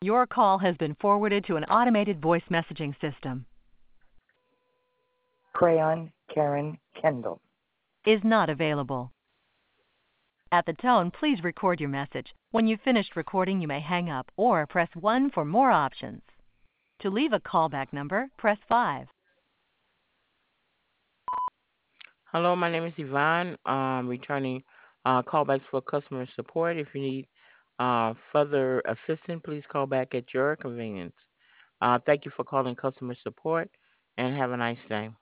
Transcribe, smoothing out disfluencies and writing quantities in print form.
Your call has been forwarded to an automated voice messaging system. Crayon Karen Kendall. Is not available. At the tone, please record your message. When you've finished recording, you may hang up or press 1 for more options. To leave a callback number, press 5. Hello, my name is Yvonne. Returning callbacks for customer support. If you need further assistance, please call back at your convenience. Thank you for calling customer support and have a nice day.